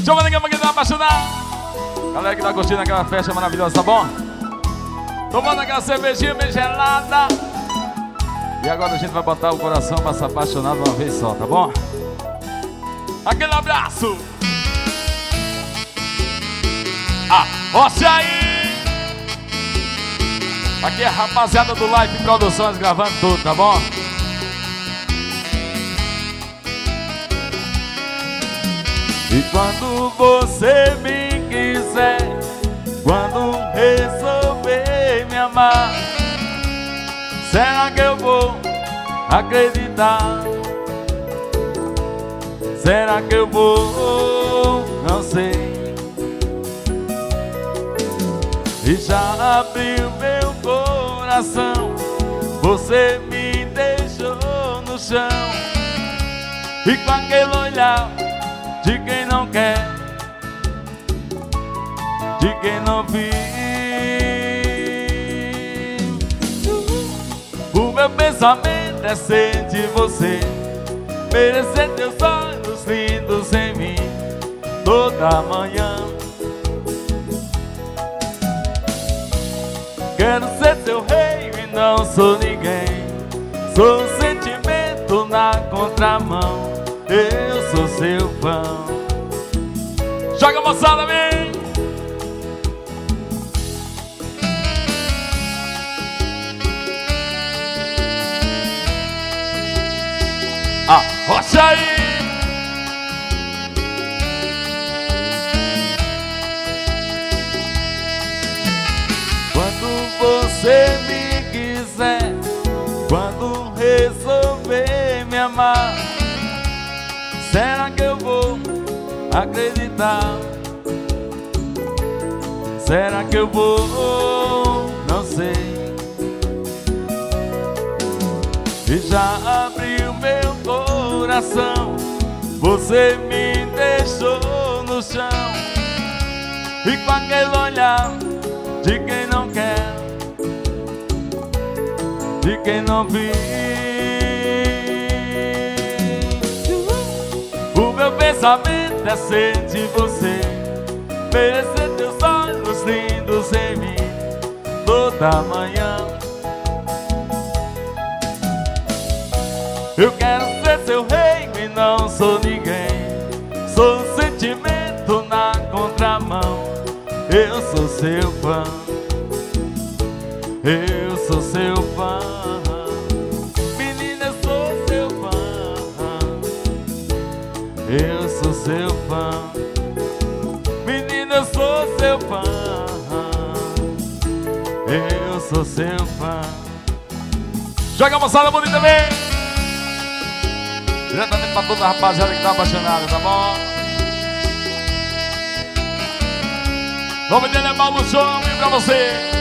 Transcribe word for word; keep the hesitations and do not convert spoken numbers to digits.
Chama ninguém pra quem tá apaixonado. Galera que tá curtindo aquela festa maravilhosa, tá bom? Tomando aquela cervejinha bem gelada. E agora a gente vai botar o coração pra se apaixonar de uma vez só, tá bom? Aquele abraço. Ah, rocha aí. Aqui é a rapaziada do Life Produções gravando tudo, tá bom? E quando você me quiser, quando resolver me amar, será que eu vou acreditar? Será que eu vou? Não sei. E já abriu meu coração, você me deixou no chão. E com aquele olhar de quem não quer, de quem não viu. O meu pensamento é sentir você, merecer teus olhos lindos em mim toda manhã. Quero ser seu rei e não sou ninguém. Sou um sentimento na contramão. Eu sou seu fã. Joga, moçada, vem! Ah, rocha aí! Quando você me quiser, quando resolver me amar, será que eu vou acreditar? Será que eu vou? Não sei. E já abriu meu coração, você me deixou no chão. E com aquele olhar de quem não quer, de quem não viu. O meu pensamento é sentir você, merecer teus olhos lindos em mim toda manhã. Eu quero ser seu rei e não sou ninguém. Sou um sentimento na contramão. Eu sou seu fã. Eu sou seu fã. Menina, eu sou seu fã. Eu sou seu fã. Menina, eu sou seu fã. Eu sou seu fã. Joga a moçada bonita também. Diretamente pra toda a rapaziada que tá apaixonada, tá bom? Vamos levar o show pra você.